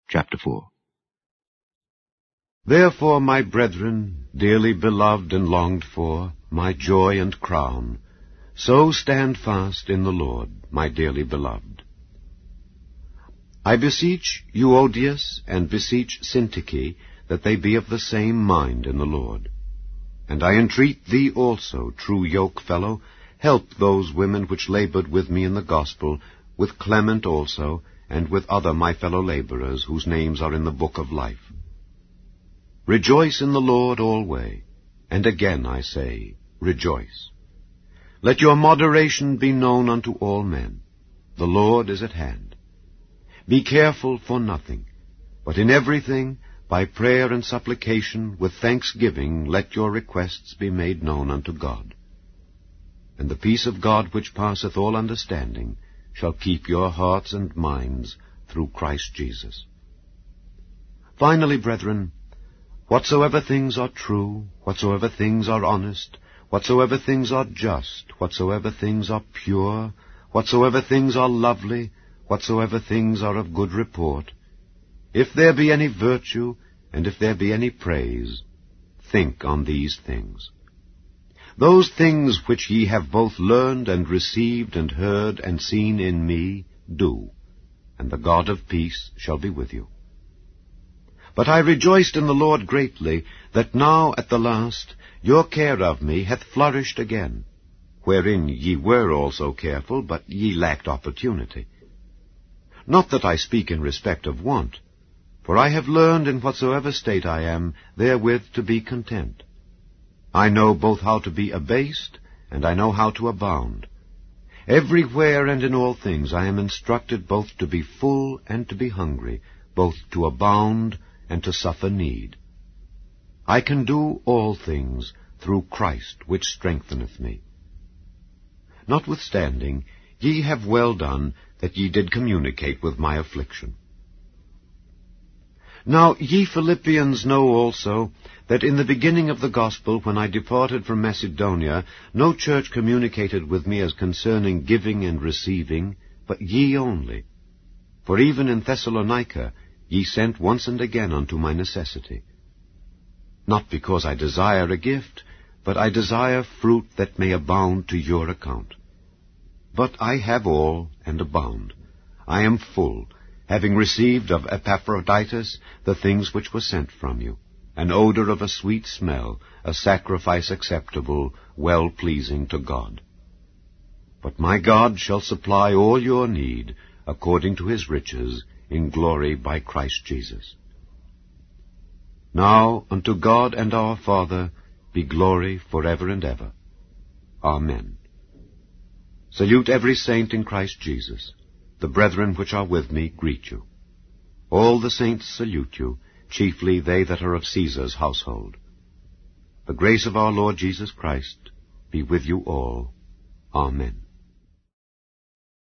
Chapter 4. Therefore, my brethren, dearly beloved and longed for, my joy and crown, so stand fast in the Lord, my dearly beloved. I beseech Euodias and beseech Syntyche that they be of the same mind in the Lord. And I entreat thee also, true yokefellow, help those women which labored with me in the gospel, with Clement also, and with other my fellow laborers, whose names are in the book of life. Rejoice in the Lord alway, and again I say, rejoice. Let your moderation be known unto all men. The Lord is at hand. Be careful for nothing, but in everything, by prayer and supplication, with thanksgiving, let your requests be made known unto God. And the peace of God, which passeth all understanding, shall keep your hearts and minds through Christ Jesus. Finally, brethren, whatsoever things are true, whatsoever things are honest, whatsoever things are just, whatsoever things are pure, whatsoever things are lovely, whatsoever things are of good report, if there be any virtue, and if there be any praise, think on these things. Those things which ye have both learned and received and heard and seen in me, do, and the God of peace shall be with you. But I rejoiced in the Lord greatly, that now at the last your care of me hath flourished again, wherein ye were also careful, but ye lacked opportunity. Not that I speak in respect of want, for I have learned in whatsoever state I am, therewith to be content. I know both how to be abased, and I know how to abound. Everywhere and in all things I am instructed both to be full and to be hungry, both to abound and to suffer need. I can do all things through Christ which strengtheneth me. Notwithstanding, ye have well done that ye did communicate with my affliction. Now ye Philippians know also that in the beginning of the gospel, when I departed from Macedonia, no church communicated with me as concerning giving and receiving, but ye only. For even in Thessalonica ye sent once and again unto my necessity. Not because I desire a gift, but I desire fruit that may abound to your account. But I have all and abound. I am full, having received of Epaphroditus the things which were sent from you, an odor of a sweet smell, a sacrifice acceptable, well-pleasing to God. But my God shall supply all your need, according to his riches, in glory by Christ Jesus. Now unto God and our Father be glory forever and ever. Amen. Salute every saint in Christ Jesus. The brethren which are with me greet you. All the saints salute you, chiefly they that are of Caesar's household. The grace of our Lord Jesus Christ be with you all. Amen.